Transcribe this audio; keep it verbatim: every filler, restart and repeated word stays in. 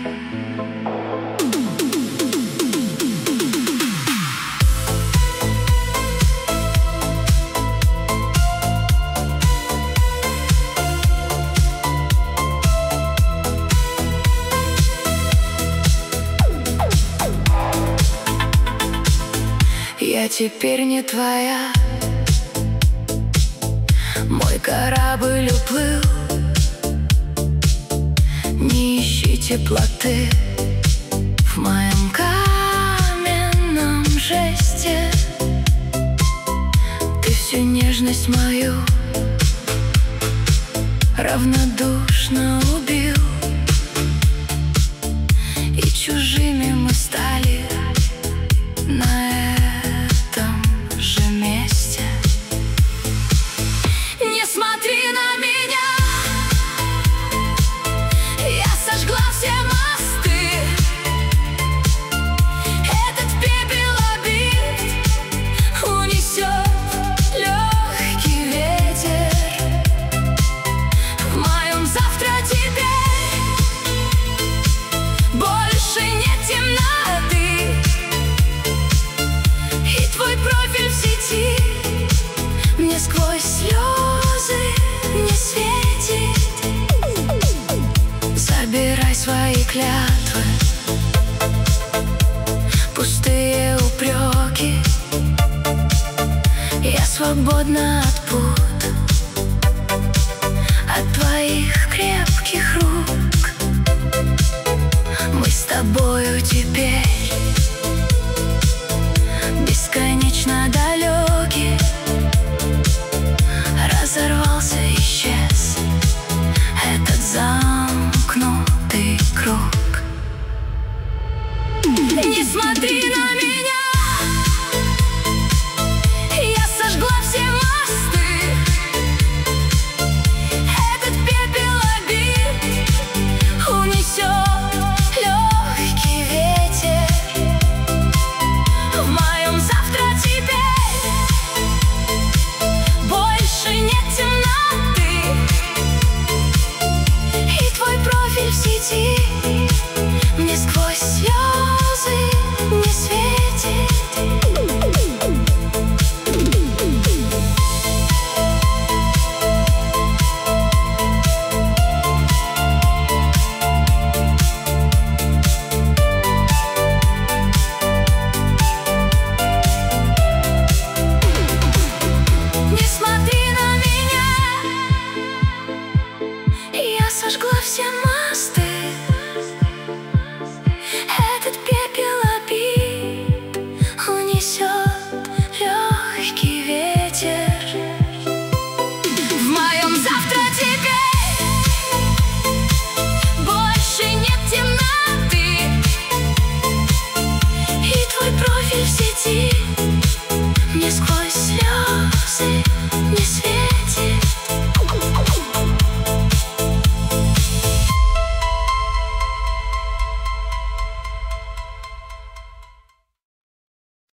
Я теперь не твоя, мой корабль уплыл. Не ищи теплоты в моем каменном жесте. Ты всю нежность мою равнодушно убил, и чужими мы стали на этом же месте. Не смотри на меня, я сожгла все мосты. Этот пепел обид унесет легкий ветер. В моем завтра теперь больше нет темноты, и твой профиль в сети мне сквозь слезы не светит. Забирай свои клятвы, пустые упреки. Я свободна от пут, от твоих крепких рук. Мы с тобою теперь бесконечно далеки. Разорвался, исчез этот замкнутый круг. Не смотри на меня, я сожгла все мосты. Этот пепел обид унесет легкий ветер. В моем завтра теперь больше нет темноты, и твой профиль в сети мне сквозь слезы не светит. Не смотри на меня, я сожгла все мосты. Этот пепел обид унесет легкий ветер. В моем завтра теперь больше нет темноты, и твой профиль в сети мне сквозь слезы не светит.